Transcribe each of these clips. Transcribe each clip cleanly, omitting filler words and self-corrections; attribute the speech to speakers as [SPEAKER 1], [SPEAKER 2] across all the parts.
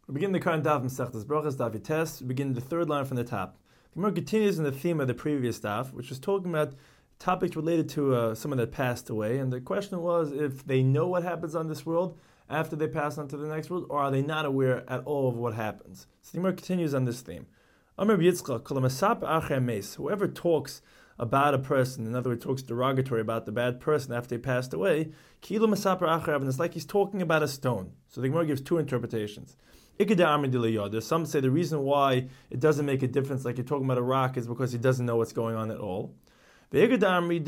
[SPEAKER 1] We begin the current daf Masechtas Brachos daf Yites. We begin the third line from the top. The Gemara continues in the theme of the previous daf, which was talking about topics related to someone that passed away. And the question was if they know what happens on this world after they pass on to the next world, or are they not aware at all of what happens? So the Gemara continues on this theme. Whoever talks about a person, in other words, talks derogatory about the bad person after they passed away, it's like he's talking about a stone. So the Gemara gives two interpretations. Some say the reason why it doesn't make a difference, like you're talking about a rock, is because he doesn't know what's going on at all. And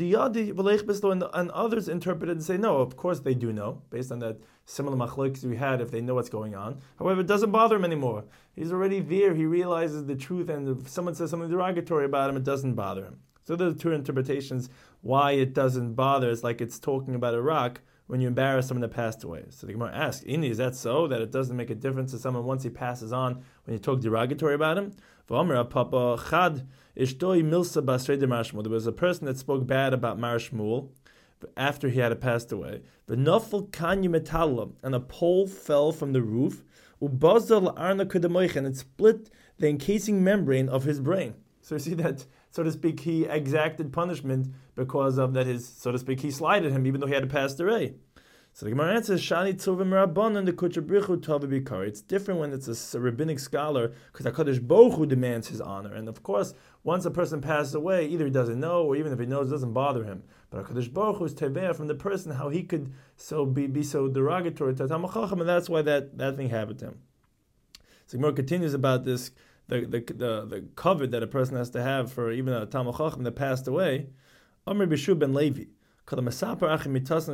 [SPEAKER 1] others interpret it and say, no, of course they do know, based on that similar machlokes we had, if they know what's going on. However, it doesn't bother him anymore. He's already there, he realizes the truth, and if someone says something derogatory about him, it doesn't bother him. So there are two interpretations why it doesn't bother. It's like it's talking about a rock when you embarrass someone that passed away. So the Gemara asks, is that so, that it doesn't make a difference to someone once he passes on when you talk derogatory about him? There was a person that spoke bad about Mar Shmuel after he had passed away. And a pole fell from the roof, and it split the encasing membrane of his brain. So you see that, so to speak, he exacted punishment because of that his, so to speak, he slighted him even though he had passed away. So the Gemara answers, Shani Tzuvim Rabbanan the Kuchabrichu Tova Bikar. It's different when it's a rabbinic scholar, because HaKadosh Baruch Hu demands his honor. And of course, once a person passes away, either he doesn't know, or even if he knows, it doesn't bother him. But HaKadosh Baruch Hu is teveah from the person, how he could be so derogatory to Talmid Chacham, and that's why that thing happened to him. So the Gemara continues about this, the covet that a person has to have for even a Talmid Chacham that passed away. Amr B'Shu ben Levi. Whoever talks bad about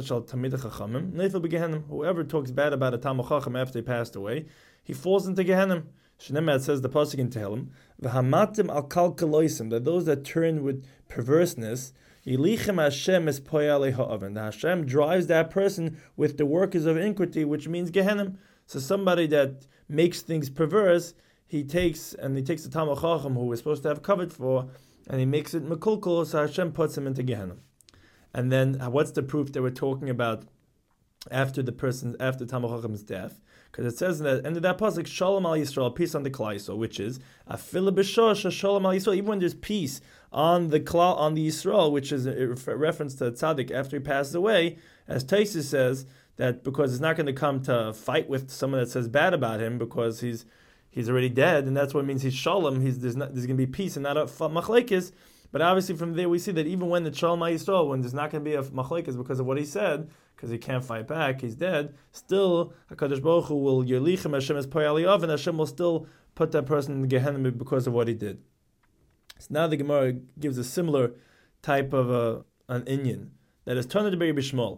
[SPEAKER 1] a Talmid Chacham after they passed away, he falls into Gehenna. Shneimah says the pasuk in Tehillim, "V'hamatim al kal kaloisim," that those that turn with perverseness, Yilichem Hashem es poyalei ha'aven. Hashem drives that person with the workers of iniquity, which means Gehenna. So somebody that makes things perverse, he takes the Talmid Chacham who we're supposed to have covered for, and he makes it mekulkul, so Hashem puts him into Gehenna. And then, what's the proof that we're talking about after Talmid Chacham's death? Because it says in the end of that pasuk, Shalom al Yisrael, peace on the Klal Yisrael, which is Afilu b'shosh Shalom al Yisrael. Even when there's peace on the Yisrael, which is a reference to tzaddik after he passes away, as Taisus says that because it's not going to come to fight with someone that says bad about him because he's already dead, and that's what it means he's Shalom. There's going to be peace and not a machlekes. But obviously from there we see that even when the Shalom Yisrael, when there's not going to be a machlekes because of what he said, because he can't fight back, he's dead, still HaKadosh Baruch Hu will Yerlichem Hashem es poyalei, and Hashem will still put that person in the Gehenna because of what he did. So now the Gemara gives a similar type of an inyan that is turned to be Bishmol.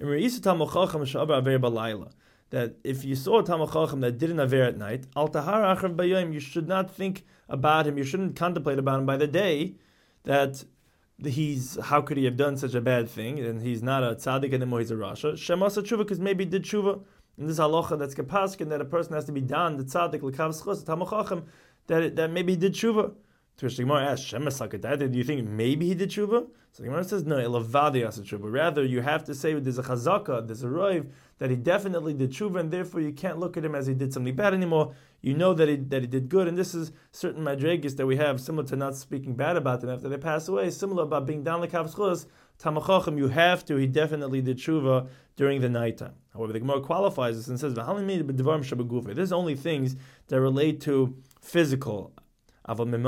[SPEAKER 1] That if you saw a Talmid Chacham that did an aver at night, al tahar achrav bayom, you should not think about him, you shouldn't contemplate about him by the day, that how could he have done such a bad thing, and he's not a tzaddik anymore, he's a rasha. Shemasa tshuva, because maybe he did tshuva. And this halacha that's kapaskin, that a person has to be done, the tzaddik, l'kav schos, Talmid Chacham, that maybe he did tshuva. To which the Gemara asks, Shemasakadai, do you think maybe he did tshuva? So the Gemara says, no, elavadi asa tshuva. Rather, you have to say there's a chazaka, there's a roiv, that he definitely did tshuva, and therefore you can't look at him as he did something bad anymore. You know that he did good, and this is certain madregis that we have, similar to not speaking bad about them after they pass away, similar about being down like Havschus, Talmid Chacham, he definitely did tshuva during the nighttime. However, the Gemara qualifies this and says, there's only things that relate to physical. But if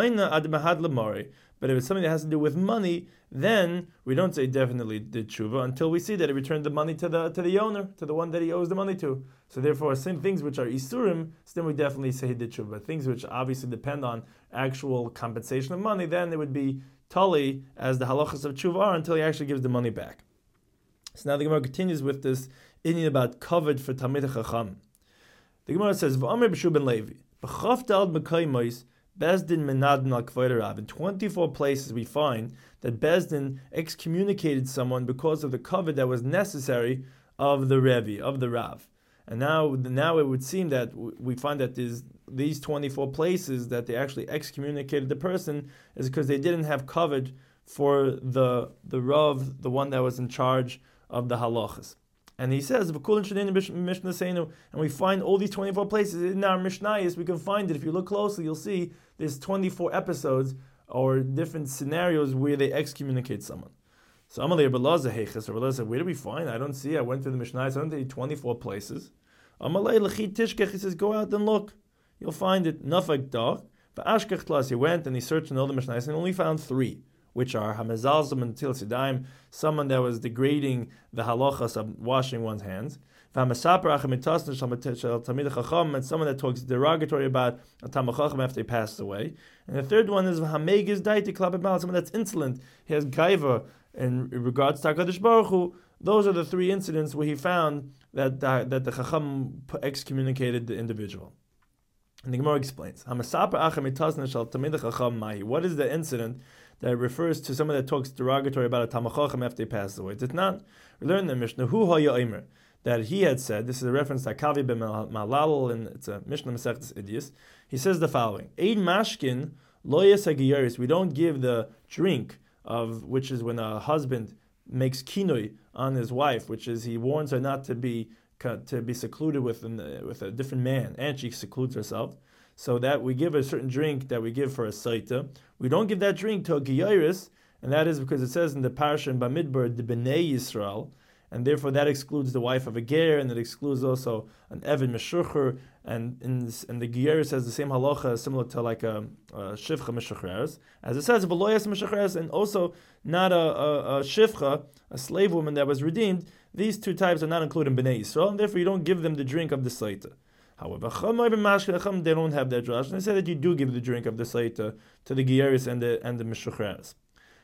[SPEAKER 1] it's something that has to do with money, then we don't say definitely did tshuva until we see that he returned the money to the owner, to the one that he owes the money to. So therefore, same things which are isurim, then we definitely say he did tshuva. But things which obviously depend on actual compensation of money, then it would be tali as the halachas of tshuva are until he actually gives the money back. So now the Gemara continues with this inyan about covered for Talmid Chacham. The Gemara says, "V'amr b'Shu ben Levi, b'chaf dal b'kaymois." Bezdin menadin al kvoid Rav. In 24 places we find that Bezdin excommunicated someone because of the covet that was necessary of the Revi, of the Rav. And now it would seem that we find that these 24 places that they actually excommunicated the person is because they didn't have covet for the Rav, the one that was in charge of the halachas. And he says, and we find all these 24 places in our Mishnayos. We can find it. If you look closely, you'll see there's 24 episodes or different scenarios where they excommunicate someone. So Amalei Rabbi Elazar said, where do we find? I don't see. I went through the Mishnayos. I don't see 24 places. Amalei Lechit Tishkech, he says, go out and look. You'll find it. Nafak Dach. V'ashkech Tlas, he went and he searched in all the Mishnayos and only found 3. Which are Hamazalzim and Til Sidaim, someone that was degrading the halachas of washing one's hands, and someone that talks derogatory about a Talmid Chacham after they passed away. And the third one is Hamegiz Daiti Klabed Mal, someone that's insolent, he has gaiva in regards to HaKadosh Baruch Hu. Those are the 3 incidents where he found that the Chacham excommunicated the individual. And the Gemara explains, what is the incident that refers to someone that talks derogatory about a Talmid Chacham after they pass away? It's not. We learn in the Mishnah, that he had said, this is a reference to Kavi ben Malal, and it's a Mishnah Masechtas Idias. He says the following, Eid Mashkin lo yesagiyaris, we don't give the drink of, which is when a husband makes kinoi on his wife, which is he warns her not to be secluded with a different man, and she secludes herself. So that we give a certain drink that we give for a saita. We don't give that drink to a giyaris, and that is because it says in the parasha in Bamidbar, the Bnei Yisrael, and therefore that excludes the wife of a ger, and it excludes also an Evan Meshucher, and the giyaris has the same halacha similar to like a shivcha meshucheres, as it says v'loyas meshucheres, and also not a shivcha, a slave woman that was redeemed. These 2 types are not included in Bnei Yisrael, and therefore you don't give them the drink of the saita. However, they don't have that drush, and they say that you do give the drink of the saita to the giyaris and the meshucheres.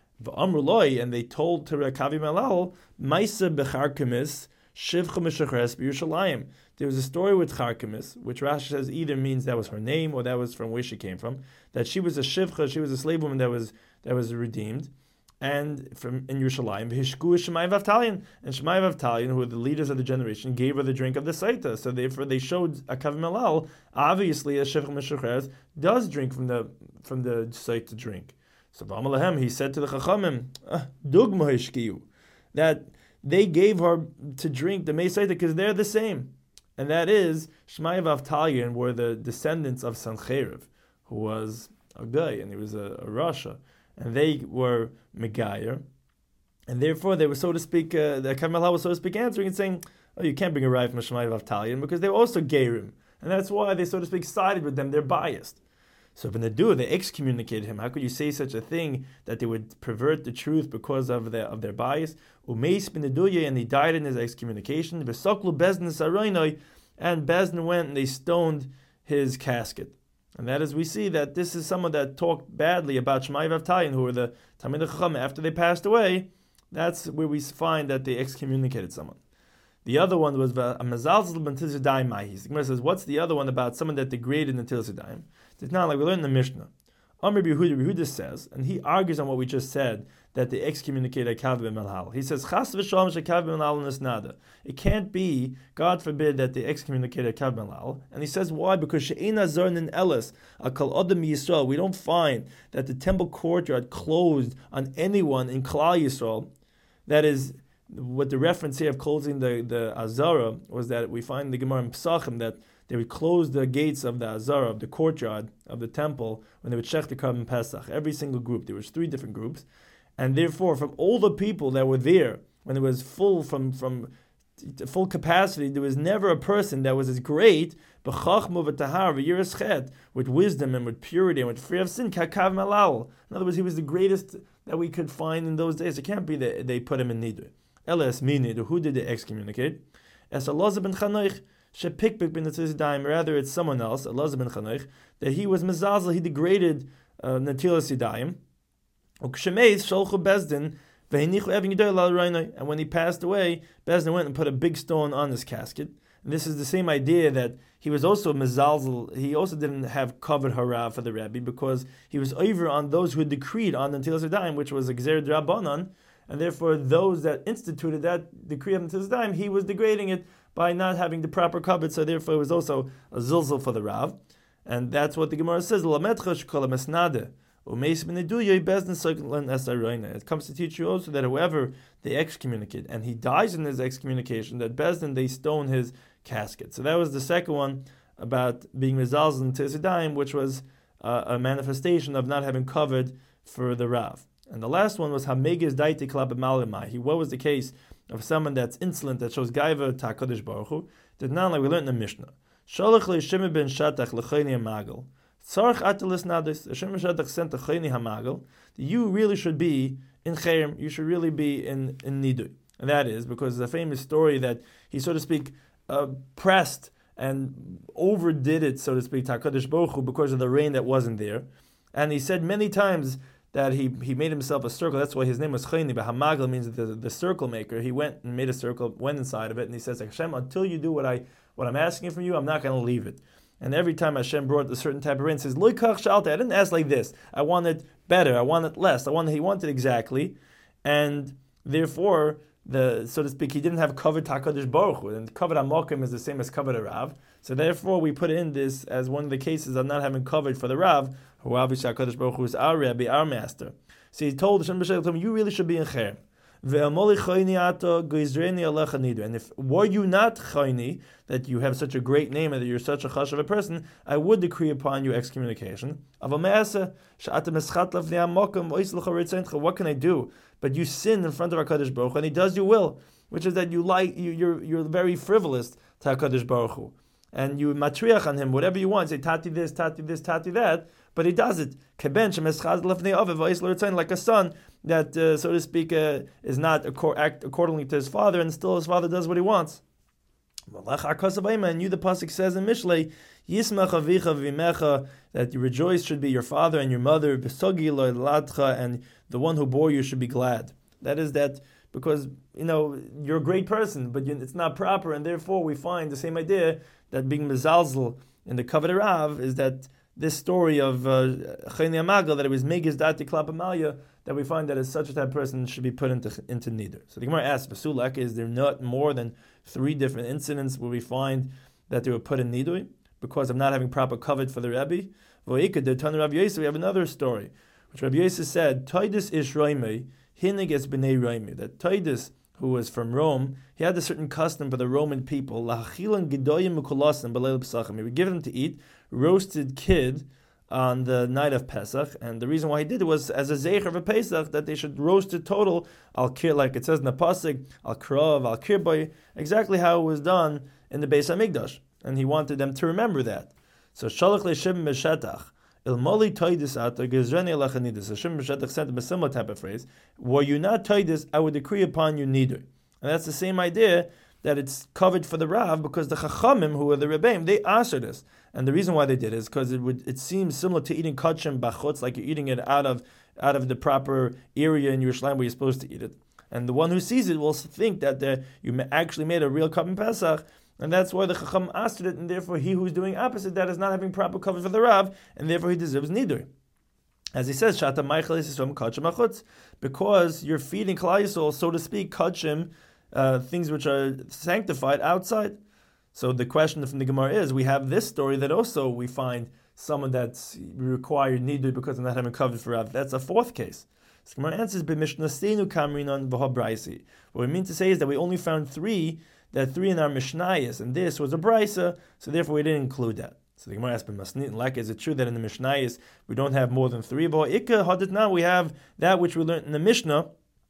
[SPEAKER 1] And they told to Rekavi Malal, Maisa becharkemis shivcha meshucheres b'Yerushalayim. There was a story with Charkemis, which Rashi says either means that was her name or that was from where she came from. That she was a shivcha, she was a slave woman that was redeemed, and from in Yerushalayim, Hishku Shemai Vavtalion, and Shemai Vavtalion, who were the leaders of the generation, gave her the drink of the saita. So therefore, they showed Akav Malal. Obviously, a shivcha meshucheres does drink from the saita drink. So B'amalahem, he said to the Chachamim, Dugma Hishkiyu, that they gave her to drink the Mei Saita because they're the same. And that is, Shemai Vavtalion were the descendants of Sancheriv, who was a guy, and he was a Rasha. And they were Megayer. And therefore, they were, so to speak, the Akav Malal was, so to speak, answering and saying, oh, you can't bring a raya from Shemai Vavtalion because they were also Gerim. And that's why they, so to speak, sided with them. They're biased. So when they do, they excommunicated him. How could you say such a thing, that they would pervert the truth because of their bias? Umeis bin Eduye, and he died in his excommunication. V'soklu Bezdin Saroinoi, and Bezdin went and they stoned his casket. And that is, we see that this is someone that talked badly about Shemai Vavtalion, who were the Talmidei Chacham after they passed away. That's where we find that they excommunicated someone. The other one was Amazalzel ben Til Sidaim Mahis. The Gemara says, what's the other one about someone that degraded in Til Sidaim? It's not like we learned in the Mishnah. Amr Yehuda says, and he argues on what we just said, that they excommunicated Akav ben Malal. He says, Chas v'shalom shekav ben Malal nisnada. It can't be, God forbid, that they excommunicated Akav ben Malal. And he says, why? Because she'ena zarnin elis akal adam Yisrael. We don't find that the temple courtyard closed on anyone in Klal Yisrael. That is, what the reference here of closing the Azara was that we find in the Gemara in Pesachim that they would close the gates of the Azara, of the courtyard of the temple, when they would shech the Karban Pesach. Every single group, there was 3 different groups, and therefore from all the people that were there, when it was full from full capacity, there was never a person that was as great with wisdom and with purity and with free of sin. Kakav Malal. In other words, he was the greatest that we could find in those days. It can't be that they put him in nidui. Eles mini, who did they excommunicate? As Elazar ben Chanoich, shepikpik ben Netzidaim. Rather, it's someone else, Elazar ben Chanoich, that he was mezazel, he degraded Netilas Yadayim. Ukshemeiz sholchu bezdin v'hinichu evin yidei la reinai. And when he passed away, Bezdin went and put a big stone on his casket. And this is the same idea that he was also mezalzel. He also didn't have covered harav for the Rebbe because he was over on those who had decreed on Netilas Yadayim, which was a Gzer Drabanan. And therefore, those that instituted that decree of Netilas Yadayim, he was degrading it by not having the proper covet. So therefore, it was also a zilzal for the Rav. And that's what the Gemara says. It comes to teach you also that whoever they excommunicate and he dies in his excommunication, that Bezdin they stone his casket. So that was the second one about being mezalzel in Tizidayim, which was a manifestation of not having covered for the Rav. And the last one was Hamegis Daiti Klab Malimai. What was the case of someone that's insolent, that shows Gaiva Ta'Kodesh Baruch Hu? Did not, like we learned in the Mishnah. Sholach le Shimon ben Shatach lechayni hamagel. Tzarch atelis nadis. Shimon ben Shatach sent the chayni hamagel. You really should be in chayim. You should really be in nidui. And that is because the famous story that he, so to speak, pressed and overdid it, so to speak, Ta'Kodesh Baruch Hu, because of the rain that wasn't there. And he said many times that he made himself a circle. That's why his name was Chayni, but Hamagel means the circle maker. He went and made a circle, went inside of it, and he says, Hashem, until you do what I'm asking from you, I'm not going to leave it. And every time Hashem brought a certain type of rain, he says, Loi kach shalta, I didn't ask like this. I want it better. I want it less. He wanted exactly. And therefore, so to speak, he didn't have covered Ta'Kodesh Baruch Hu. And covered Amokim is the same as covered Rav. So therefore, we put in this as one of the cases of not having covered for the Rav, who obviously HaKadosh Baruch Hu is our Rabbi, our master. So he told Hashem B'Shem, you really should be in Cher. And if were you not chayni, that you have such a great name and that you're such a chash of a person, I would decree upon you excommunication. What can I do? But you sin in front of HaKadosh Baruch Hu, and He does you will, which is that you're very frivolous to HaKadosh Baruch Hu. And you matriach on Him, whatever you want, say tati this, tati this, tati that, but He does it. Like a son that, so to speak, is not act accordingly to his father, and still his father does what he wants. And you, the pasuk says in Mishlei, Yismach avicha v'imecha, that you rejoice should be your father and your mother, b'sogi lo ladcha, and the one who bore you should be glad. That is that because you're a great person, but it's not proper, and therefore we find the same idea that being mezalzel in the Kavod Rav is that this story of Chayni Amagal, that it was Megis Dati Klap Amalia, that we find that as such a type of person should be put into nidui. So the Gemara asks, Basulak, is there not more than 3 different incidents where we find that they were put in nidui because of not having proper covet for the Rebbe? We have another story, which Rabbi Yosef said, Taidus ish Roimei, hinig es b'nei Roimei, that Taidus, who was from Rome, he had a certain custom for the Roman people. He would give them to eat roasted kid on the night of Pesach, and the reason why he did it was as a zeicher of a Pesach, that they should roast it total, al-kir, like it says in the pasuk, al-krav, al-kirbay, exactly how it was done in the Beis HaMikdash, and he wanted them to remember that. So shalach le'shim meshetach, ilmoli toidis ata gezreni alachanidus. So Shimon Meshetach sent him a similar type of phrase. Were you not toidis, I would decree upon you nidui. And that's the same idea that it's covered for the Rav, because the Chachamim, who are the Rebbeim, they answered this. And the reason why they did is because it seems similar to eating kachim bachutz, like you're eating it out of the proper area in Yerushalayim where you're supposed to eat it. And the one who sees it will think that you actually made a real Kabbalah Pesach, and that's why the Chacham answered it, and therefore he who's doing opposite that is not having proper cover for the Rav, and therefore he deserves nidui. As he says, Shata Maichel is from kachim achutz, because you're feeding Klal Yisrael, so to speak, kachim, things which are sanctified outside. So the question from the Gemara is, we have this story that also we find someone that's required nidui because of not having covered for Rav. That's a 4th case. So the Gemara answers, B'mishnasenu kamrinon v'habraisi. What we mean to say is that we only found 3 in our Mishnayos, and this was a brisa, so therefore we didn't include that. So the Gemara asks, like, is it true that in the Mishnayos we don't have more than 3? Now we have that which we learned in the Mishnah,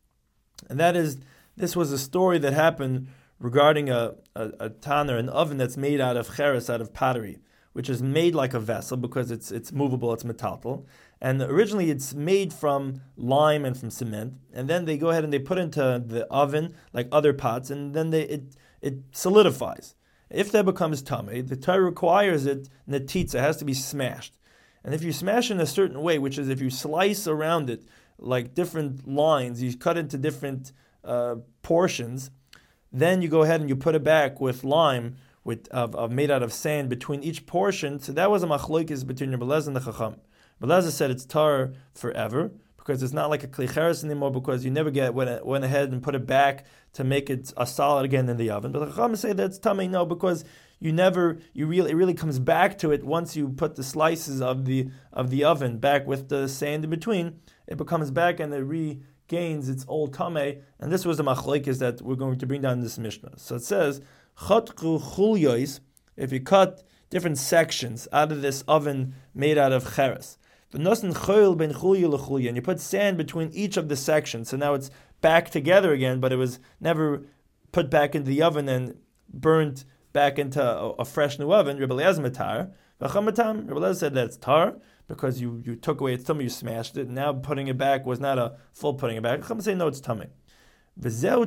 [SPEAKER 1] and that is, this was a story that happened regarding a tanner, an oven that's made out of cheres, out of pottery, which is made like a vessel because it's movable, it's metaltal. And originally it's made from lime and from cement, and then they go ahead and they put into the oven like other pots, and then it solidifies. If that becomes tamei, the Torah requires it netitza, it has to be smashed. And if you smash in a certain way, which is if you slice around it like different lines, you cut into different portions, then you go ahead and you put it back with lime made out of sand between each portion. So that was a machlokes between Rebbe Elazar and the Chacham. Rebbe Elazar said it's tar forever, because it's not like a klicheres anymore, because you never went ahead and put it back to make it a solid again in the oven. But the Chacham say that it's tamei, no, because it really comes back to it once you put the slices of the oven back with the sand in between. It becomes back and it regains its old tameh. And this was the machlokes that we're going to bring down in this Mishnah. So it says, Chatku chulyois, if you cut different sections out of this oven made out of cheres, and you put sand between each of the sections, so now it's back together again, but it was never put back into the oven and burnt back into a fresh new oven. Rebbe Eliezer matar, Rebbe Eliezer said that's tar because you took away its tummy, you smashed it, and now putting it back was not a full putting it back. Chacham say no, it's tummy. And it says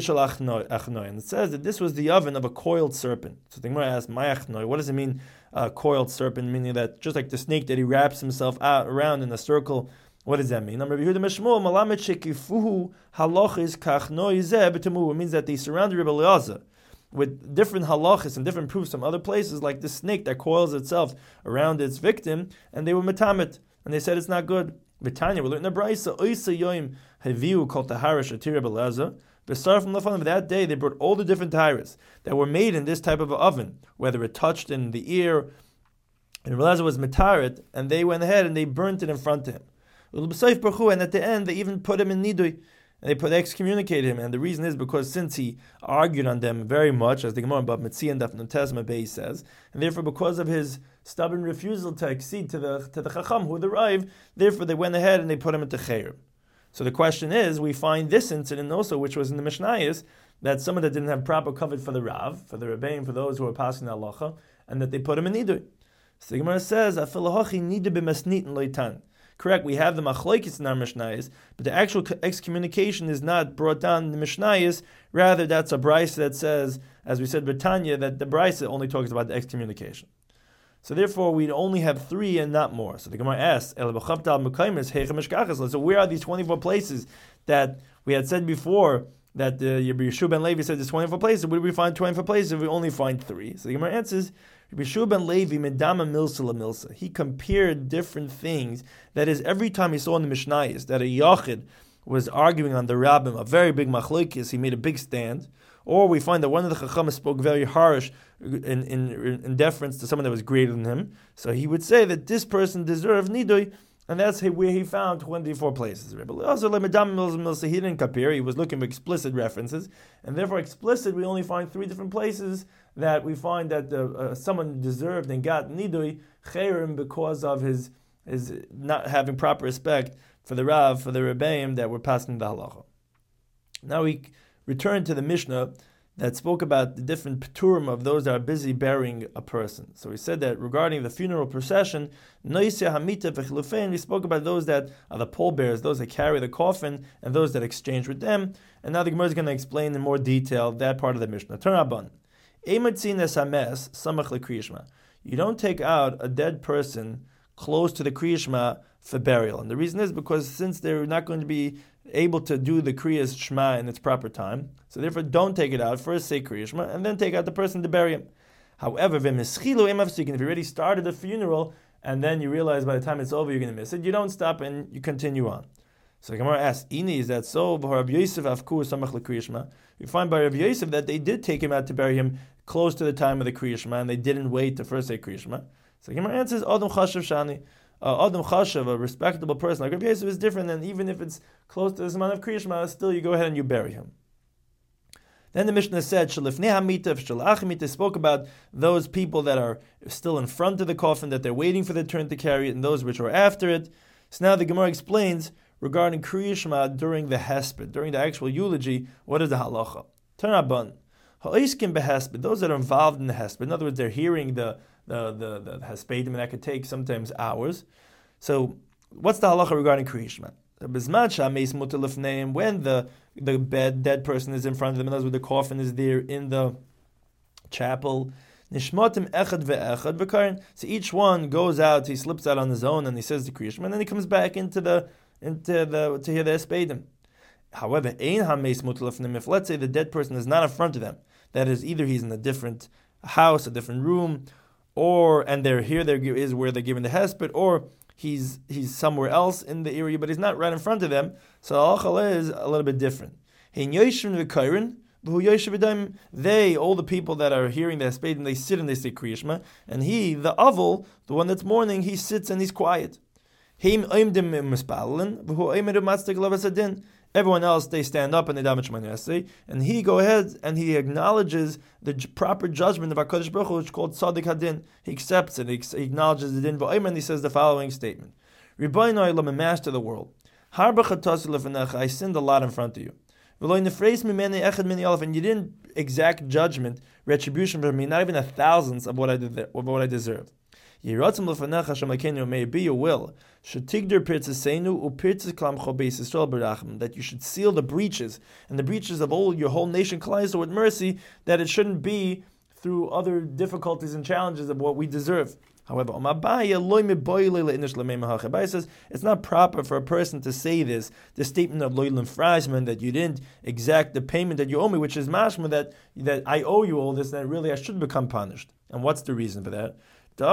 [SPEAKER 1] that this was the oven of a coiled serpent. So the Gemara asks, what does it mean, coiled serpent? Meaning that just like the snake that he wraps himself out around in a circle, what does that mean? It means that they surrounded Rebbe Eliezer with different halachas and different proofs from other places, like the snake that coils itself around its victim, and they were metamet, and they said it's not good. V'tanya, we learned in the Brisa, Oisa Yoim Haviu called Tahara Shatir Rebbe Eliezer. Besar from Lafan, that day they brought all the different taharas that were made in this type of oven, whether it touched in the ear, and Rebbe Eliezer was metaret, and they went ahead and they burnt it in front of him. And at the end they even put him in nidui, and they excommunicated him. And the reason is because since he argued on them very much, as the Gemara about Metzi and Daf Nutes Mabei says, and therefore because of his stubborn refusal to accede to the Chacham who had arrived, therefore they went ahead and they put him into Chayrim. So the question is, we find this incident also, which was in the Mishnayos, that someone that didn't have proper covet for the Rav, for the Rebbeim, for those who were passing the halacha, and that they put him in nidui. So the Gemara says, Afilahachi nidui b'masnitin loitan. Correct, we have the machlokes in our Mishnayos, but the actual excommunication is not brought down in the Mishnayos. Rather, that's a brisa that says, as we said, Britannia, that the brisa only talks about the excommunication. So therefore, we'd only have 3 and not more. So the Gemara asks, so where are these 24 places that we had said before that Yeshua ben Levi said there's 24 places? Where do we find 24 places if we only find 3? So the Gemara answers, Yeshua ben Levi medama milsa la milsa. He compared different things. That is, every time he saw in the Mishnayos that a Yachid was arguing on the Rabbim, a very big machlokes, he made a big stand. Or we find that one of the Chacham spoke very harsh in deference to someone that was greater than him. So he would say that this person deserved nidui, and that's where he found 24 places. He didn't compare, he was looking for explicit references, and therefore explicit we only find 3 different places that we find that someone deserved and got nidui, chayrim, because of his not having proper respect for the Rav, for the Rebbeim that were passing the halacha. Now we return to the Mishnah that spoke about the different peturim of those that are busy burying a person. So we said that regarding the funeral procession, we spoke about those that are the pallbearers, those that carry the coffin, and those that exchange with them. And now the Gemara is going to explain in more detail that part of the Mishnah. You don't take out a dead person close to the Kriya Shema for burial. And the reason is because since they're not going to be able to do the Kriyas Shema in its proper time, so therefore don't take it out. First say Kriya Shema, and then take out the person to bury him. However, if you already started the funeral, and then you realize by the time it's over you're going to miss it, you don't stop and you continue on. So the Gemara asks, Ini, is that so? You find by Rav Yosef that they did take him out to bury him close to the time of the Kriya Shema, and they didn't wait to first say Kriya Shema. So the Gemara answers, Adam Chashav Shani. Adam Chashav, a respectable person like Rav Yosef, is different than even if it's close to this amount of Kriya Shema, still you go ahead and you bury him. Then the Mishnah said, Shalifnei hamita v'shalach hamita, spoke about those people that are still in front of the coffin, that they're waiting for their turn to carry it, and those which are after it. So now the Gemara explains regarding Kriya Shema during the hesped, during the actual eulogy, what is the halacha? Tanabban, ha'iskim behesped, those that are involved in the hesped, in other words, they're hearing the hespedim, and that could take sometimes hours. So what's the halacha regarding Kriya Shema? When the dead person is in front of them, in other words, the coffin is there in the chapel, nishmatim echad ve'echad v'karin. So each one goes out, he slips out on his own, and he says the Kriya Shema, and then he comes back into the to hear the espedim. However, ein hameis mutalefnim, if let's say the dead person is not in front of them, that is, either he's in a different house, a different room, and there is where they're giving the hesped, or he's somewhere else in the area, but he's not right in front of them. So halacha is a little bit different. Those They, all the people that are hearing the hespedim, they sit and they say Kriya Shema, and he, the avel, the one that's mourning, he sits and he's quiet. Everyone else, they stand up and they daven Shemona Esrei, and he go ahead and he acknowledges the proper judgment of HaKadosh Baruch Hu, which is called Tzadik Hadin. He accepts it, he acknowledges the din, and he says the following statement: Rebbeinu Olam, master of the world, I sinned a lot in front of you. And you didn't exact judgment, retribution for me, not even a thousandth of what I did, of what I deserved. May it be your will that you should seal the breaches and the breaches of all your whole nation Klal with mercy, that it shouldn't be through other difficulties and challenges of what we deserve. However, Abaye says it's not proper for a person to say this, the statement of Loilim Freisman, that you didn't exact the payment that you owe me, which is mashma that I owe you all this, and that really I should become punished. And what's the reason for that? The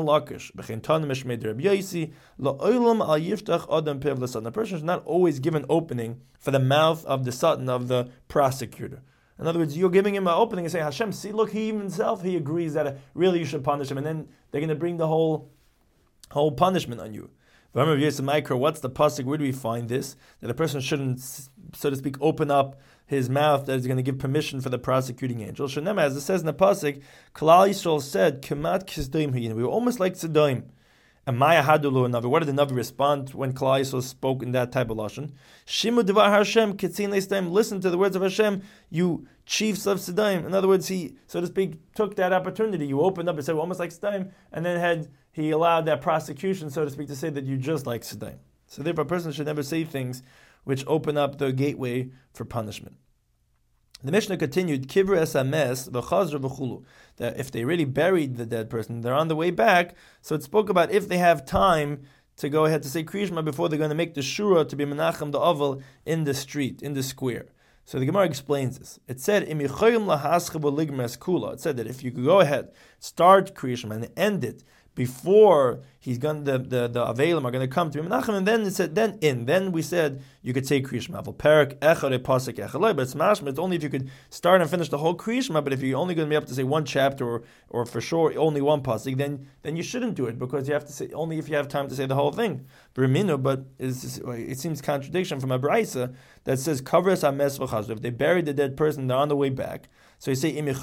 [SPEAKER 1] person is not always given opening for the mouth of the satan, of the prosecutor. In other words, you're giving him an opening and say, Hashem, see, look, he himself, he agrees that really you should punish him, and then they're going to bring the whole punishment on you. What's the pasuk? Where do we find this? That a person shouldn't, so to speak, open up his mouth that is going to give permission for the prosecuting angel. As it says in the pasuk, Klal Yisrael said, "Kemat kisdoim hayinu." We were almost like Sodom. And Maya Hadulu Navi. What did the Navi respond when Klal Yisrael spoke in that type of lashon? Shimu devar Hashem kitzin leistem. Listen to the words of Hashem, you chiefs of Sodom. In other words, he, so to speak, took that opportunity. You opened up and said, almost like Sodom, and then he allowed that prosecution, so to speak, to say that you just like Sodom. So therefore, a person should never say things which open up the gateway for punishment. The Mishnah continued, Kivra esames v'chazra v'chulu, that if they really buried the dead person, they're on the way back. So it spoke about if they have time to go ahead to say Kriya Shema before they're going to make the shura to be menachem the avel in the street, in the square. So the Gemara explains this. It said, It said that if you could go ahead, start Kriya Shema and end it before he's going, the Avelim are going to come to Menachem, and then it said, then we said you could say Kriya Shema. But it's mashma, it's only if you could start and finish the whole Kriya Shema, but if you're only going to be able to say one chapter or for sure only one pasuk, then you shouldn't do it, because you have to say only if you have time to say the whole thing. But it seems contradiction from a brisa that says kavras hames v'chazru. If they buried the dead person, they're on the way back. So you say it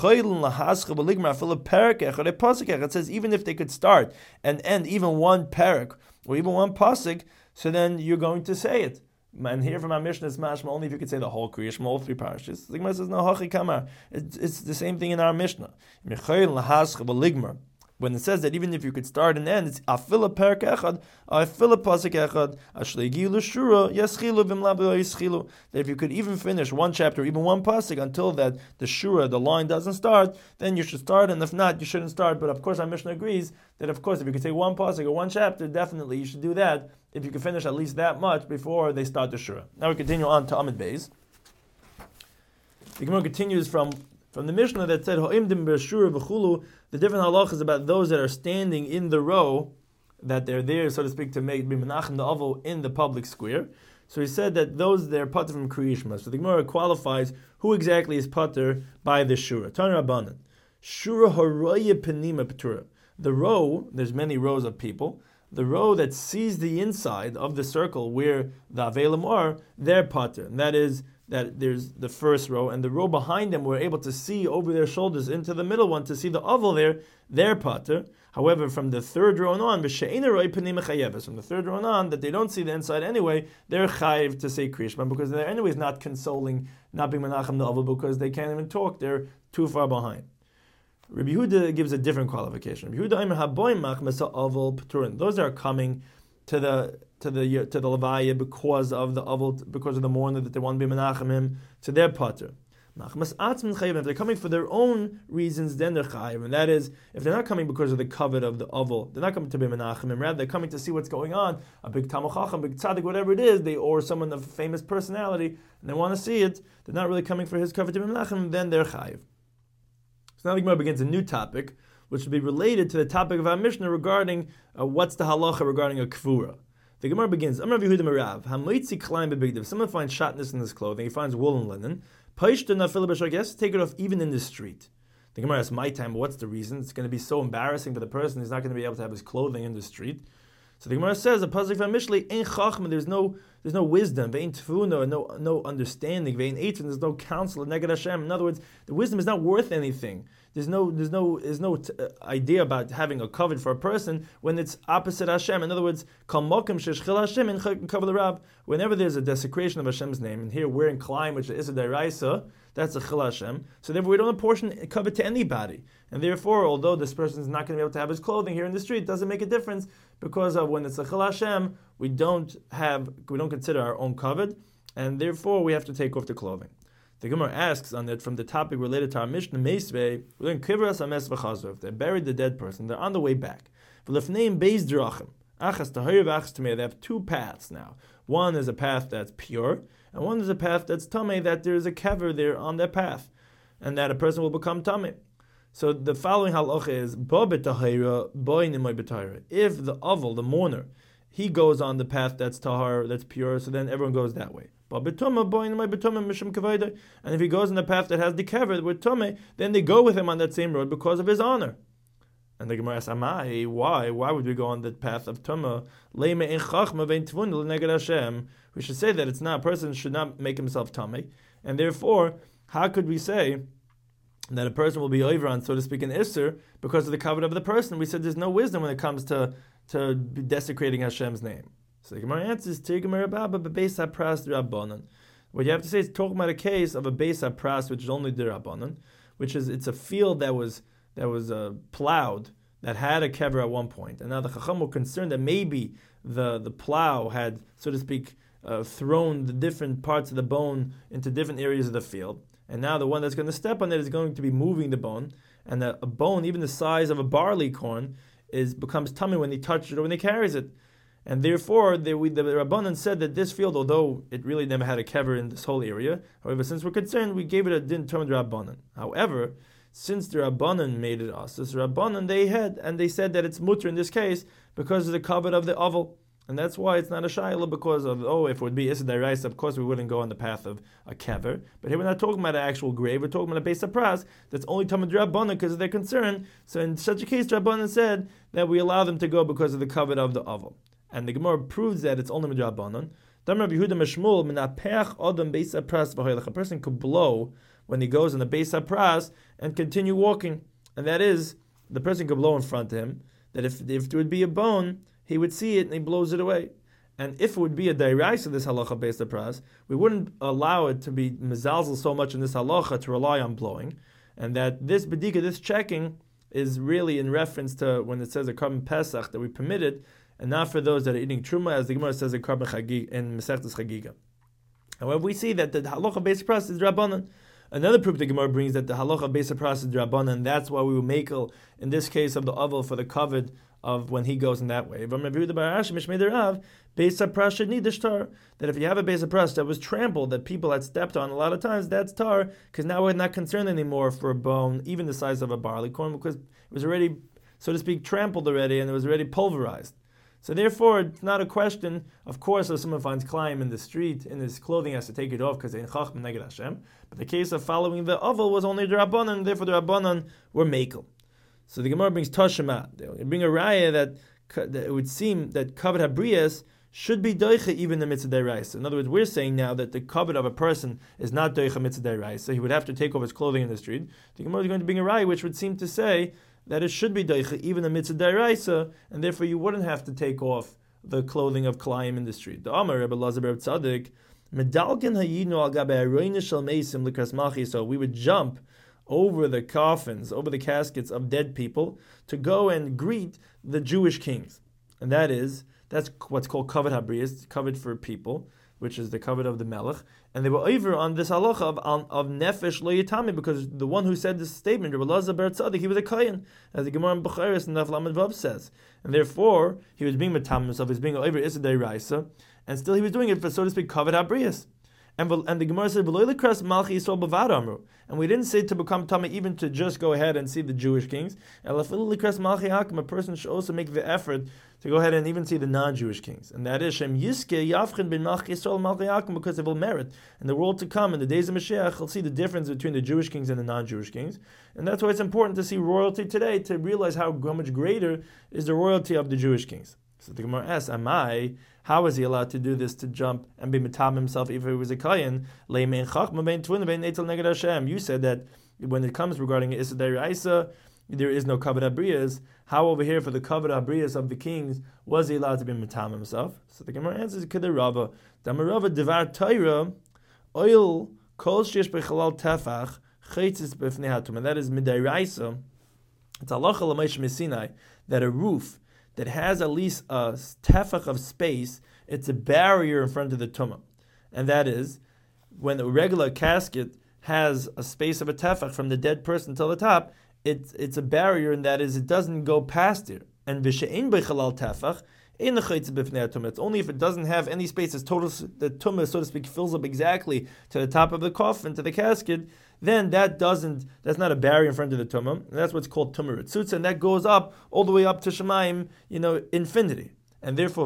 [SPEAKER 1] says even if they could start and end even one parak or even one pasuk, so then you're going to say it. And here from our Mishnah is mashma only if you could say the whole Kriya Shema, all three parashas. The Gemara says no hachi kamar. It's the same thing in our Mishnah. When it says that even if you could start and end, it's afila perak echad, afila pasuk echad, ashleigiu l'shura yaschilu v'mlablo yischilu. That if you could even finish one chapter, even one pasuk, until that the shura, the line doesn't start, then you should start, and if not, you shouldn't start. But of course, our Mishnah agrees that of course, if you could say one pasuk or one chapter, definitely you should do that. If you could finish at least that much before they start the shura. Now we continue on to Amud Beis. The Gemara continues from the Mishnah that said, Ha'imdim b'shura v'chulu, the different halachas about those that are standing in the row, that they're there, so to speak, to make menachem the avel in the public square. So he said that those they're pater from Kriya Shema. So the Gemara qualifies who exactly is pater by the shura. Tana Rabbanan, shura haraya penima patura. The row, there's many rows of people. The row that sees the inside of the circle where the avelim are, they're pater, and that is that there's the first row, and the row behind them were able to see over their shoulders into the middle one to see the oval there, they're pater. However, from the third row on, from the third row on, that they don't see the inside anyway, they're chayiv to say Kriya Shema, because they're anyways not consoling, not being menachem the oval, because they can't even talk, they're too far behind. Rabbi Yehuda gives a different qualification. Rabbi Yehuda, those that are coming to the levaya because of the avol, because of the mourner that they want to be menachem him, to their pater. If they're coming for their own reasons, then they're chayiv, and that is if they're not coming because of the covet of the avol, they're not coming to be menachem him. Rather, they're coming to see what's going on. A big talmid chacham, big tzaddik, whatever it is, or someone of famous personality, and they want to see it. They're not really coming for his covet to be menachem. Then they're chayiv. So now the Gemara begins a new topic, which will be related to the topic of our Mishnah regarding what's the halacha regarding a kvura. The Gemara begins, Amar Yehuda Merav, Hamoitzi Klein Bebigdiv. If someone finds shotness in his clothing, he finds wool and linen, Paishta Nafil B'Shar, he has to take it off even in the street. The Gemara asks, my time, what's the reason? It's going to be so embarrassing for the person, he's not going to be able to have his clothing in the street. So the Gemara says, a pasuk from Mishlei, Ein Chachma, there's no wisdom, Ve'ein Tefuna, no understanding, Ve'ein Eitzin, there's no counsel, Neged Hashem. In other words, the wisdom is not worth anything. There's no idea about having a covet for a person when it's opposite Hashem. In other words, Kol Mokem Sheshchil Hashem in Kavod Rab. Whenever there's a desecration of Hashem's name, and here we're in Klaim, which is a Deraisa, that's a Chil Hashem. So therefore, we don't apportion covet to anybody. And therefore, although this person is not going to be able to have his clothing here in the street, it doesn't make a difference because of when it's a Chil Hashem, we don't consider our own covet, and therefore we have to take off the clothing. The Gemara asks on that from the topic related to our Mishnah Meisvei, we learn Kivras Ames V'Chazor. If they buried the dead person, they're on the way back. V'lefneim Beis Drachim. Achas Tahir v'Achas Tamei. They have two paths now. One is a path that's pure, and one is a path that's Tamei, that there is a kever there on that path, and that a person will become Tamei. So the following halacha is Bo b'Tahira, Bo Nimay b'Tahira. If the Aval, the mourner, he goes on the path that's tahar, that's pure, so then everyone goes that way. And if he goes on the path that has the kever with Tomei, then they go with him on that same road because of his honor. And the Gemara asks, Amai, why? Why would we go on the path of Tomei? We should say that it's not, a person should not make himself Tomei. And therefore, how could we say that a person will be over on, so to speak, an Isser because of the covet of the person? We said there's no wisdom when it comes to desecrating Hashem's name. So the Gemara answers, what you have to say is talking about a case of a Beis HaPras, which is only the Rabbanan, which is it's a field that was plowed, that had a kever at one point, and now the Chacham were concerned that maybe the plow had, so to speak, thrown the different parts of the bone into different areas of the field, and now the one that's going to step on it is going to be moving the bone, and a bone, even the size of a barley corn, becomes tummy when he touches it or when he carries it. And therefore, the Rabbanan said that this field, although it really never had a kever in this whole area, however, since we're concerned, we gave it a din term of Rabbanan. However, since the Rabbanan made it us, this Rabbanan they said that it's mutter in this case because of the covet of the oval. And that's why it's not a shayla, because of, if it would be Issa Deraisa, of course we wouldn't go on the path of a kever. But here we're not talking about an actual grave, we're talking about a Beis HaPras that's only Talmud Rabbanan because of their concern. So in such a case, Rabbanan said that we allow them to go because of the covet of the oval. And the Gemara proves that it's only Midrabanan. A person could blow when he goes in the Beis HaPras and continue walking. And that is, the person could blow in front of him, that if there would be a bone, he would see it and he blows it away. And if it would be a dairais of this halacha Beis HaPras, we wouldn't allow it to be mezalzel so much in this halacha to rely on blowing. And that this bedika, this checking, is really in reference to when it says a Karban Pesach that we permitted, and not for those that are eating truma, as the Gemara says in Karban Chagig in Masechtas Chagiga. However, we see that the halacha Beis HaPras is Rabbanan. Another proof the Gemara brings that the halacha Beis HaPras is Rabbanan, and that's why we will make in this case of the oval for the covet of when he goes in that way. That if you have a Beis HaPras that was trampled, that people had stepped on, a lot of times that's tar, because now we're not concerned anymore for a bone, even the size of a barley corn, because it was already, so to speak, trampled already, and it was already pulverized. So therefore, it's not a question. Of course, if someone finds Klaim in the street, in his clothing, has to take it off because they're in Chacham Neged Hashem. But the case of following the oval was only the Rabbanan, and therefore the Rabbanan were Mekel. So the Gemara brings Tashema. They bring a raya that it would seem that Kavod Habrias should be doicha even the mitzvah deraisa. In other words, we're saying now that the kavod of a person is not doicha mitzvah deraisa. He would have to take off his clothing in the street. The Gemara is going to bring a raya which would seem to say that it should be doicha even the mitzvah deraisa, and therefore you wouldn't have to take off the clothing of Klaim in the street. The Amar Rebbe Lazar Ber Tzadik medalken hayinu al gabe aroyne shel meisim likas machi. So we would jump over the coffins, over the caskets of dead people to go and greet the Jewish kings, and that's what's called kavod habriyas, kavod for people, which is the kavod of the melech. And they were over on this halacha of nefesh lo yitami, because the one who said this statement, Rebbe Lazar Ber Tzadik, he was a kohen, as the Gemara in Bechoros and Daf Lamed Vav says, and therefore he was being metam himself, he was being over Issa Deiraisa, and still he was doing it for, so to speak, kavod habriyas. And the Gemara said, and we didn't say to become Tameh even to just go ahead and see the Jewish kings. A person should also make the effort to go ahead and even see the non-Jewish kings. And that is Shem Yiske Yavchin bin Malchi Yisrael Malchi Hakim, because it will merit. In the world to come, in the days of Mashiach, he'll see the difference between the Jewish kings and the non-Jewish kings. And that's why it's important to see royalty today, to realize how much greater is the royalty of the Jewish kings. So the Gemara asks, how is he allowed to do this, to jump and be mitam himself if he was a kayin? You said that when it comes regarding Issa Deraisa, there is no kavod abriyas. How over here for the kavod abriyas of the kings was he allowed to be mitam himself? So the Gemara answers, Kedarava, Damarava devar Torah, oil kol sheyesh bechalal tefach chaitzis b'fnei hatum, and that is midiraisa. It's halacha l'meish mesinai that a roof that has at least a tefach of space, it's a barrier in front of the tumah. And that is, when a regular casket has a space of a tefach from the dead person till the top, it's a barrier, and that is, it doesn't go past it. And v'she'ein bechalal tefach, it's only if it doesn't have any space, the tumah, so to speak, fills up exactly to the top of the coffin, to the casket, then that's not a barrier in front of the tumah. That's what's called tumah ritzutz, and that goes up all the way up to Shemaim, infinity. And therefore,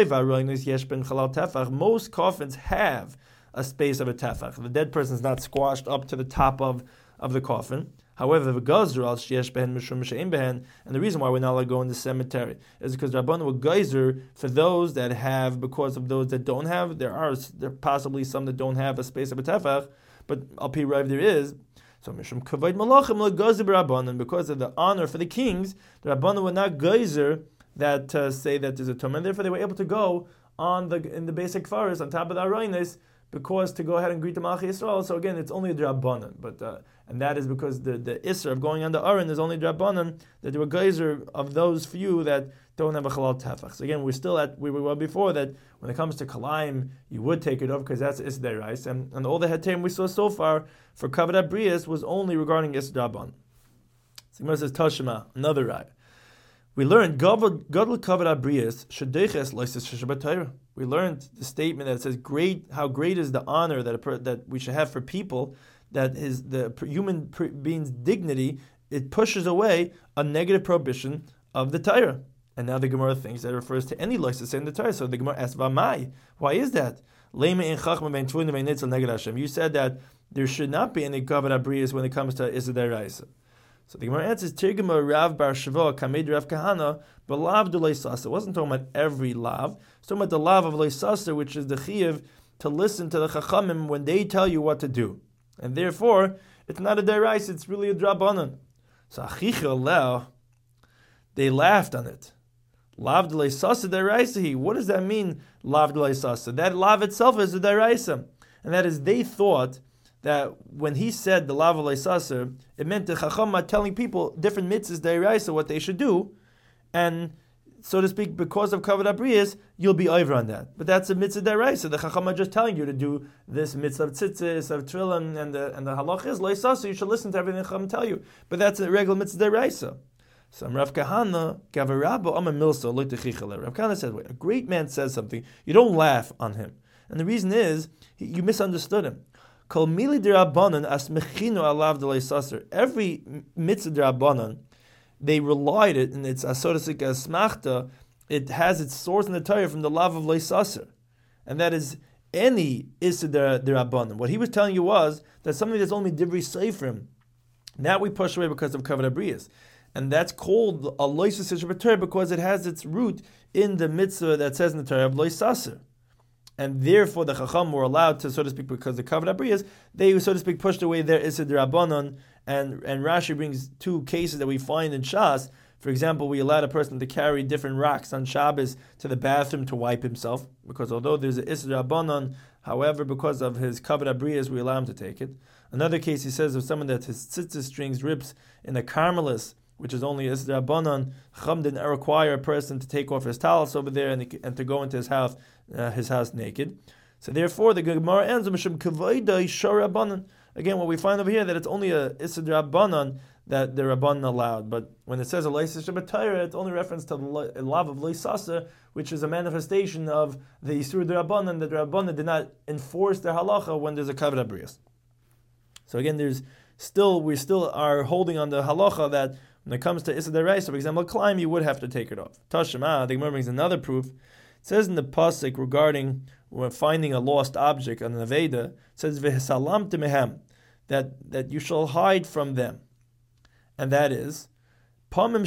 [SPEAKER 1] most coffins have a space of a tefach. The dead person is not squashed up to the top of the coffin. However, and the reason why we're not allowed to go in the cemetery is because Rabbanan were geyser for those that have, because of those that don't have. There are possibly some that don't have a space of a tefach, but al pi Rav there is. So mishum kavod malachim geyser b'Rabbanan, because of the honor for the kings, the Rabbanan were not geyser that say that there's a tumah, and therefore they were able to go in the basic forest on top of the Araynes, because to go ahead and greet the Malchi Yisrael. So again, it's only a Drabanan, but and that is because the Isser of going on the Aron is only Drabanan, that there were geyser of those few that don't have a Chalal Tefach. So again, we were before that when it comes to Kalaim, you would take it off because that's Isser Derais, and all the Heterim we saw so far for Kavod Abriyas was only regarding Isser Drabanan. So Gemara says Tashima, another right. We learned Gadol Kavod Abriyas Shadeiches Loises Shabbat Torah. We learned the statement that says, how great is the honor that we should have for people, that is the human being's dignity, it pushes away a negative prohibition of the Torah. And now the Gemara thinks that it refers to any loises in the Torah. So the Gemara asks, Vamai, why is that? You said that there should not be any Kavod Abriyas when it comes to Issa Deraisa. So the Gemara answers, Tirgema Rav Bar Shava Kamed Rav Kahana, but lav de leisasa. It wasn't talking about every lav. It's talking about the lav of leisasa, which is the chiyuv to listen to the chachamim when they tell you what to do, and therefore it's not a derais; it's really a drabanan. So achicha leo, they laughed on it. Lav de leisasa deraisa. What does that mean? Lav de leisasa. That lav itself is a deraisa, and that is they thought that when he said the lav leisasa, it meant the chacham telling people different mitzvahs deraisa what they should do, and so to speak, because of kavod abriyas, you'll be over on that. But that's a mitzvah deraisa. The chacham are just telling you to do this mitzvah of tzitzis, of trillim, and the halach is leisasa. You should listen to everything the chacham tell you. But that's a regular mitzvah deraisa. So Rav Kahana gavarabo ama milso loy techichale. Rav Kahana said, wait, a great man says something, you don't laugh on him, and the reason is you misunderstood him. Kol mili d'Rabbanan as mechinu alav d'leisaser. Every mitzvah d'Rabbanan, they relied it, and it's asodasik as smachta. It has its source in the Torah from the lav of leisaser, and that is any issa d'Rabbanan. What he was telling you was that something that's only divrei seifrim, that we push away because of kavod abriyas, and that's called a leisaser Torah because it has its root in the mitzvah that says in the Torah of leisaser. And therefore the Chacham were allowed to, so to speak, because the Kavod Abriyas, they, so to speak, pushed away their Issa D'Rabbanan, and Rashi brings two cases that we find in Shas. For example, we allowed a person to carry different rocks on Shabbos to the bathroom to wipe himself, because although there's an Issa D'Rabbanan, however, because of his Kavod Abriyas, we allow him to take it. Another case, he says, of someone that his tzitzis strings rips in a carmelis, which is only Issa D'Rabbanan, Chacham didn't require a person to take off his towels over there and to go into his house naked. So therefore, the Gemara ends with Mishum Kavayda Shor Rabbanan. Again, what we find over here that it's only a Issa D'Rabbanan that the Rabban allowed. But when it says a Leisa Shabbatayra, it's only reference to the lav of Leisasa, which is a manifestation of the Yisur D'Rabbanan, that the Rabbanan did not enforce their halacha when there's a Kavod Abrius. So again, we still are holding on the halacha that when it comes to Issa D'Oraisa, for example, climb, you would have to take it off. Tashema, the Gemara brings another proof. It says in the pasuk regarding finding a lost object on the Veda, it says V'Hisalam Mehem, that you shall hide from them. And that is, the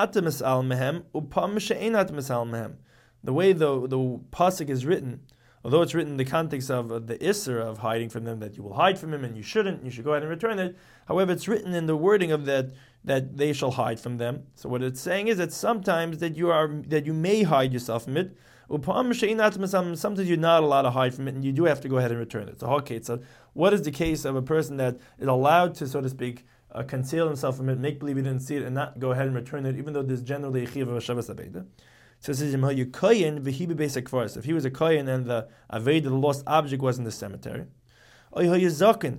[SPEAKER 1] way the pasuk is written, although it's written in the context of the Isser of hiding from them, that you will hide from him and you should go ahead and return it. However, it's written in the wording of that they shall hide from them. So what it's saying is that sometimes that you may hide yourself from it. Sometimes you're not allowed to hide from it, and you do have to go ahead and return it. So what is the case of a person that is allowed to, so to speak, conceal himself from it, make believe he didn't see it, and not go ahead and return it, even though there's generally a chiv of a Shabbos Aveda? So it says, if he was a kohen and the Aveda, the lost object, was in the cemetery. If he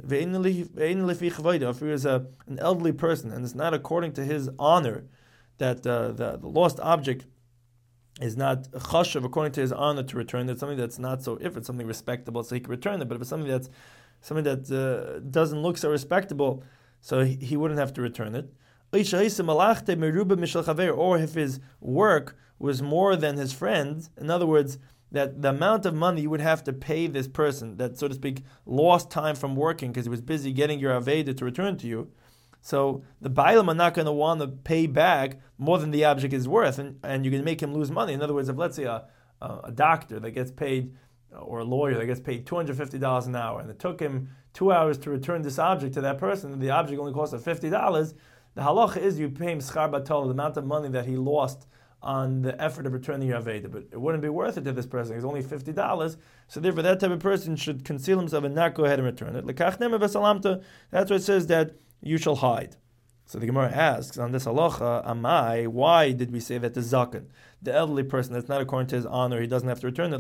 [SPEAKER 1] was an elderly person, and it's not according to his honor that the lost object is not chashav according to his honor to return it. It's something that's not so. If it's something respectable, so he can return it. But if it's something that doesn't look so respectable, so he wouldn't have to return it. Or if his work was more than his friend's, in other words, that the amount of money you would have to pay this person that, so to speak, lost time from working because he was busy getting your Aveda to return to you. So the Bailam are not going to want to pay back more than the object is worth, and you can make him lose money. In other words, if let's say a doctor that gets paid, or a lawyer that gets paid $250 an hour, and it took him 2 hours to return this object to that person, and the object only cost him $50, the halacha is you pay him schar batal, the amount of money that he lost on the effort of returning your Aveda. But it wouldn't be worth it to this person. It's only $50. So therefore that type of person should conceal himself and not go ahead and return it. That's what it says, that you shall hide. So the Gemara asks on this halacha, Amai, why did we say that the zaken, the elderly person that's not according to his honor, he doesn't have to return it?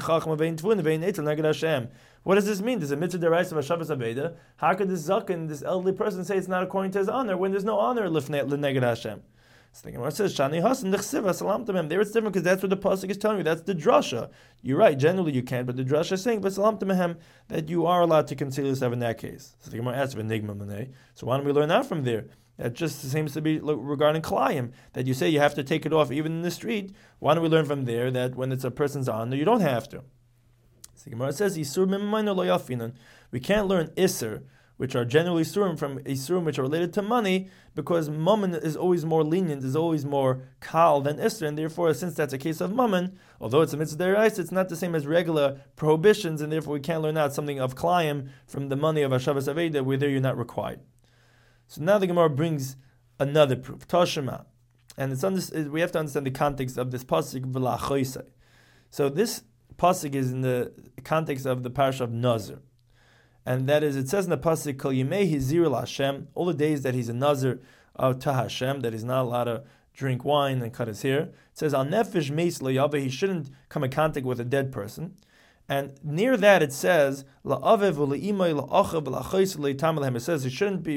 [SPEAKER 1] What does this mean? Does a mitzvah deraisa of a Shabbos Aveda? How could this zaken, this elderly person, say it's not according to his honor when there's no honor l'neged Hashem? So the Gemara says, Shani Hasan nechsiva salam tamem. There it's different because that's what the pasuk is telling you. That's the drasha. You're right. Generally you can't, but the drasha is saying, but salam tamehem, that you are allowed to conceal yourself in that case. So the Gemara asks, "V'nigma manei." So why don't we learn that from there? That just seems to be regarding klayim, that you say you have to take it off even in the street. Why don't we learn from there that when it's a person's honor, you don't have to? So the Gemara says, "Isur mimayna lo yafinan." We can't learn iser, which are generally surim, from isurim which are related to money, because mammon is always more lenient, is always more kal than isser, and therefore, since that's a case of mammon, although it's a mitzvah deraisa, it's not the same as regular prohibitions, and therefore we can't learn out something of klayim from the money of a Shabbos Aveda, where there you're not required. So now the Gemara brings another proof, Tashema, and we have to understand the context of this pasuk v'lachoisei. So this pasuk is in the context of the parasha of Nazir. And that is, it says in the pasuk, Kol Yimei Hizir Hashem, all the days that he's a nazir to Hashem, that he's not allowed to drink wine and cut his hair. It says, Al Nefesh Meis Lo Yaveh, he shouldn't come in contact with a dead person. And near that it says, La'avev U'le'imay La'achav La'achos Le'itam Lehem. It says he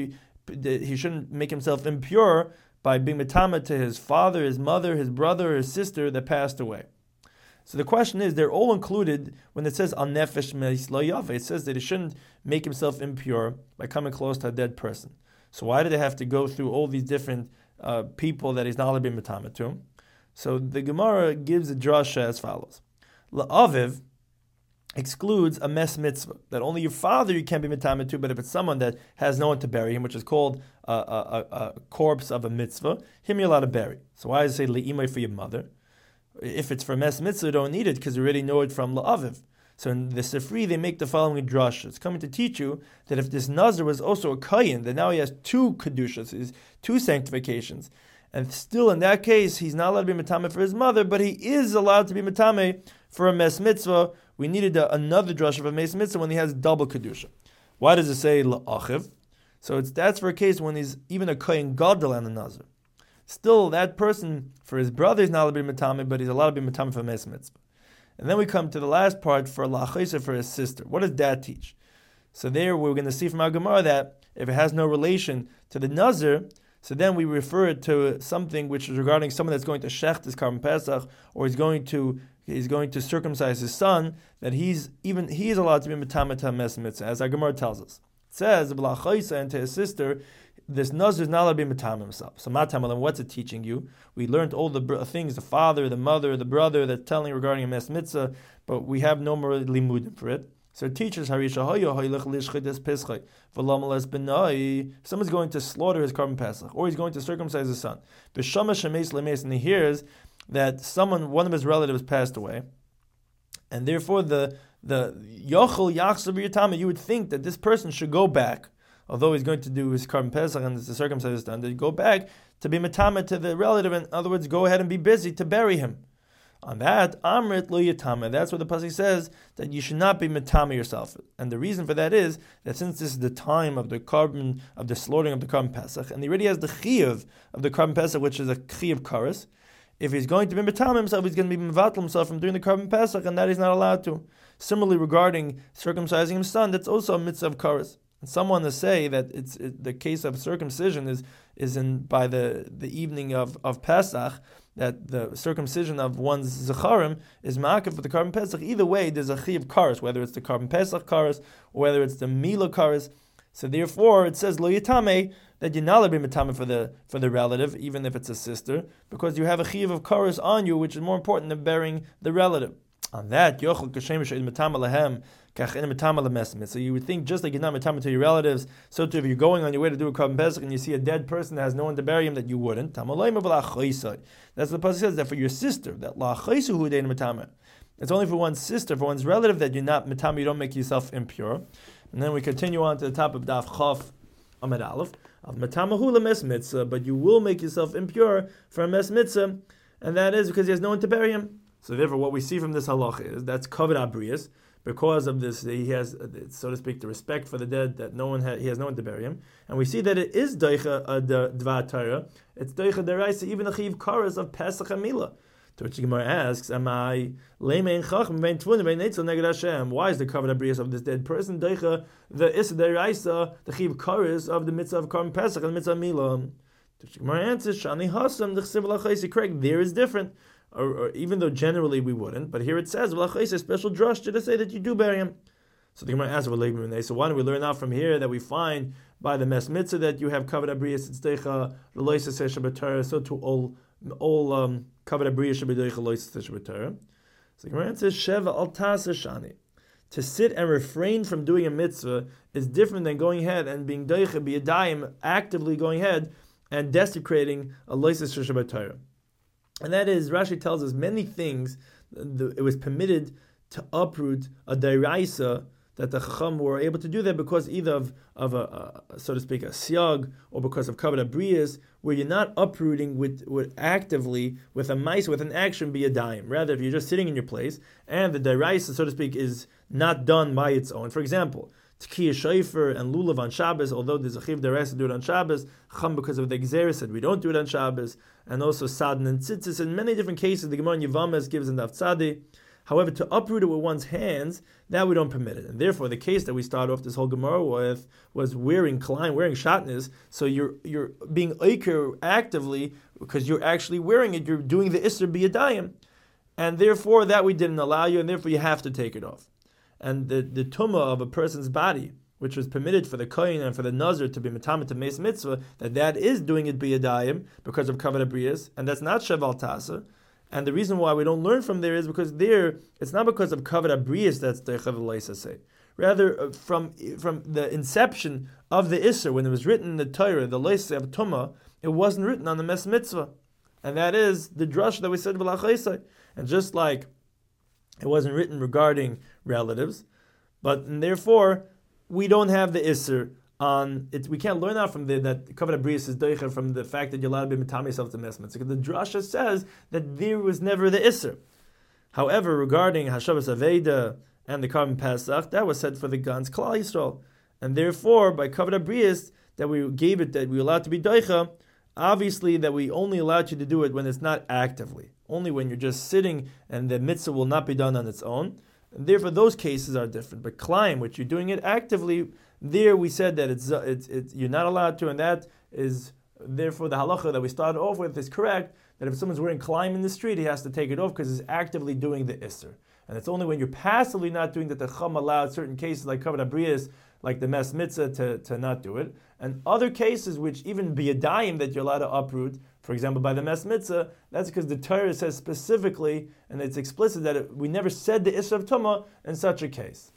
[SPEAKER 1] shouldn't make himself impure by being metama to his father, his mother, his brother, his sister that passed away. So the question is, they're all included when it says al nefesh meis lo yaveh. It says that he shouldn't make himself impure by coming close to a dead person. So why do they have to go through all these different people that he's not allowed to be metama to? So the Gemara gives a drasha as follows: La'aviv excludes a mes mitzvah, that only your father you can't be metama to, but if it's someone that has no one to bury him, which is called a corpse of a mitzvah, him you're allowed to bury. So why does it say le'imay for your mother? If it's for mes mitzvah, you don't need it because you already know it from la'aviv. So in the Sifri, they make the following drush. It's coming to teach you that if this nazir was also a kayin, then now he has two kedushas, two sanctifications. And still in that case, he's not allowed to be metame for his mother, but he is allowed to be metame for a mes mitzvah. We needed another drush of a mes mitzvah when he has double kedusha. Why does it say la'achiv? So that's for a case when he's even a kayin gadol and a nazir. Still, that person, for his brother, is not allowed to be metame, but he's allowed to be metame for mes mitzvah. And then we come to the last part for la'achisa, for his sister. What does that teach? So there we're going to see from our Gemara that if it has no relation to the nazir, So then we refer it to something which is regarding someone that's going to shecht his Karban Pesach, or he's going to circumcise his son, that he is allowed to be Metame to Mes Mitzvah, as our Gemara tells us. It says, and to his sister, this Nazir is not allowed to be Metame himself. So Matamalim, what's it teaching you? We learned all the things, the father, the mother, the brother, that's telling regarding a Mes Mitzvah, but we have no more limudim for it. So it teaches Harisha someone's going to slaughter his Karban Pesach, or he's going to circumcise his son. And he hears that one of his relatives passed away, and therefore the Yochel Yachsav Yitama, you would think that this person should go back, although he's going to do his Karban Pesach and the circumcise his son, to go back to be matama to the relative. In other words, go ahead and be busy to bury him. On that, Amrit lo yatama. That's what the pasuk says, that you should not be matama yourself. And the reason for that is that since this is the time of the slaughtering of the Karban Pesach, and he already has the chiyuv of the Karban Pesach, which is a chiyuv kares. If he's going to be matama himself, he's going to be mevatel himself from doing the Karban Pesach, and that he's not allowed to. Similarly, regarding circumcising his son, that's also a mitzvah of kares. And someone to say that the case of circumcision is by the evening of Pesach, that the circumcision of one's zecharim is ma'akev for the Karban Pesach. Either way, there's a chiyuv kares, whether it's the Karban Pesach kares or whether it's the Mila kares. So therefore, it says lo yitame, that you're not allowed to be matame for the relative, even if it's a sister, because you have a chiyuv of kares on you, which is more important than burying the relative. On that, yochel kashem she'id matame lahem. So you would think just like you're not matama to your relatives, so too if you're going on your way to do a Karban Pesach and you see a dead person that has no one to bury him, that you wouldn't. That's what the pasuk says, that for your sister, that la chaysu hu dein matama. It's only for one's sister, for one's relative, that you're not matama, you don't make yourself impure. And then we continue on to the top of Daf Chaf Amid Aleph of matama hu mes mitzvah, but you will make yourself impure for a mes mitzvah, and that is because he has no one to bury him. So therefore, what we see from this halach is that's kavod abrius. Because of this, he has, so to speak, the respect for the dead, that he has no one to bury him. And we see that it is daicha dvar Torah. It's daicha deraisa, even a chiv karas of Pesach and Mila. To which the Gemara asks, "Am I lemein chacham vein tvun vein netzel neged Hashem?" Why is the kavod abrius of this dead person daicha the isa deraisa, the chiv karas of the mitzvah of Karban Pesach and the mitzvah of Mila? To which the Gemara answers, "Shani hasam the chsiv lachaisi." Correct. There is different. Or even though generally we wouldn't, but here it says, a special drush to say that you do bury him. So the Gemara asks, so why don't we learn out from here that we find by the mes mitzvah that you have kavod abrius tzedeicha l'loisa seshabatara, so to all kavod abrius should be deicha l'loisa seshabatara. So the Gemara says, sheva al tasa shani. To sit and refrain from doing a mitzvah is different than going ahead and being deicha b'yadayim, actively going ahead and desecrating a loisa seshabatara. And that is, Rashi tells us many things. It was permitted to uproot a deraisa, that the Chacham were able to do that because either of a so to speak, a siag, or because of kavod abrius, where you're not uprooting with actively, with a mice, with an action, be a daim. Rather, if you're just sitting in your place, and the deraisa, so to speak, is not done by its own. For example, T'kiyah Shofar and Lulav on Shabbos, although there's a chiv deraisa to do it on Shabbos, Chacham because of the Gzeira said we don't do it on Shabbos, and also Sadn and Tzitzis. In many different cases, the Gemara in Yevamos gives in Daf Tzadi. However, to uproot it with one's hands, that we don't permit it. And therefore, the case that we start off this whole Gemara with was wearing klein, wearing shatnez. So you're being oiker actively because you're actually wearing it. You're doing the Isser b'yadayim, and therefore that we didn't allow you, and therefore you have to take it off. And the tumah of a person's body, which was permitted for the kohen and for the nazir to be matama to meis mitzvah, that is doing it b'yadayim because of kavod abrius, and that's not sheval tasa. And the reason why we don't learn from there is because there it's not because of kavod abrius that's the chavalaisa say. Rather, from the inception of the Isser, when it was written in the Torah, the leisa of tumah, it wasn't written on the mes mitzvah, and that is the drush that we said b'lachaisai. And just like it wasn't written regarding relatives, and therefore we don't have the Isser on it. We can't learn out from there that kavod abrius is deicher from the fact that you're allowed to be matame yourself to mes mitzvah. The drasha says that there was never the Isser. However, regarding Hashavas Aveda and the Karban Pesach, that was said for the Gans Klal Yisrael, and therefore by kavod abrius that we gave it, that we allowed to be deicha, obviously that we only allowed you to do it when it's not actively, only when you're just sitting and the mitzvah will not be done on its own. And therefore, those cases are different. But climb, which you're doing it actively, there we said that it's you're not allowed to, and that is therefore the halacha that we started off with is correct, that if someone's wearing kalaim in the street, he has to take it off because he's actively doing the isser. And it's only when you're passively not doing that the Chum allowed certain cases like Kavod Abriyas, like the Mes Mitzvah, to not do it. And other cases which even biyadayim that you're allowed to uproot, for example by the Mes Mitzvah, that's because the Torah says specifically, and it's explicit that we never said the isser of Tumah in such a case.